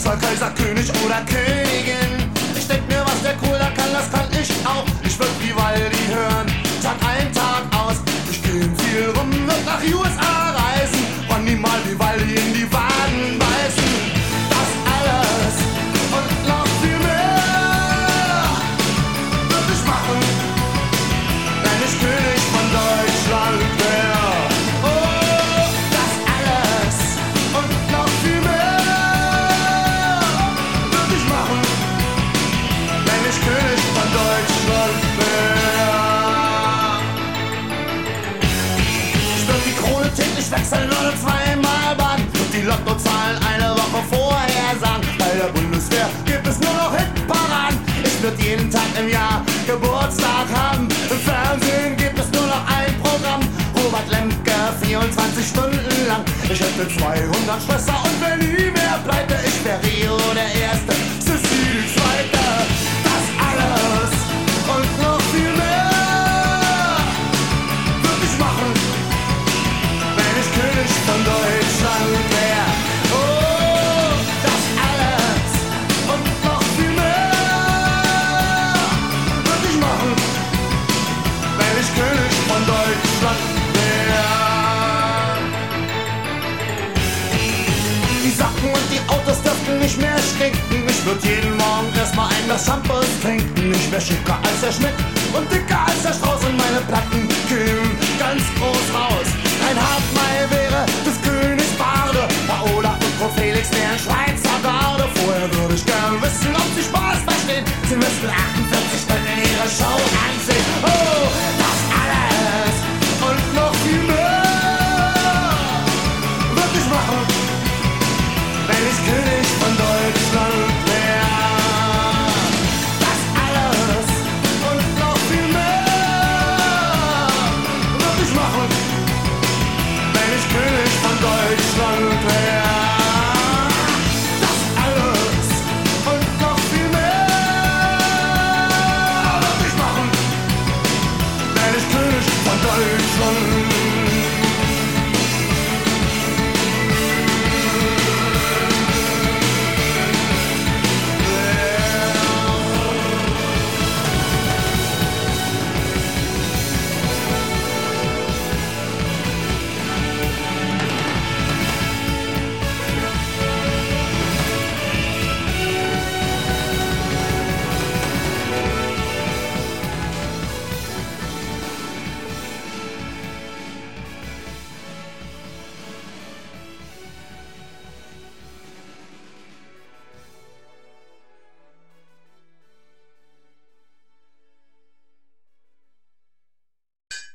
Kanzler, Kaiser, König oder Königin. Ich denk mir, was der Cool da kann, das kann ich auch. Ich würd Vivaldi hören, Tag ein, Tag aus. Ich geh viel rum, wird nach USA reisen und niemals Vivaldi in die Waden beißen. Das alles und noch viel mehr würd ich machen, wenn ich König von Deutschland wär. Oh, das alles und noch viel mehr würd ich machen, wenn ich König von Deutschland wär. Ich würd die Krone täglich wechseln oder zweimal baden und die Lottozahlen eine Woche vorher sagen. Bei der Bundeswehr gibt es nur noch Hitparaden. Ich würd jeden Tag im Jahr Geburtstag haben. Im Fernsehen gibt es nur noch ein Programm. Robert Lemke 24 Stunden lang. Ich hätte 200 Schwestern und wär nie mehr pleite. Ich wär Rio der Erste, Sissi die Zweite. Das alles und noch viel mehr würd ich machen, wenn ich König von Deutschland wär. Oh, das alles und noch viel mehr würd ich machen, wenn ich König von Deutschland wär. Die Sachen und die Autos dürften nicht mehr stinken. Ich würd jeden Morgen erstmal ein Glas Shampoos trinken. Ich wär schicker als der Schmidt und dicker als der Strauß.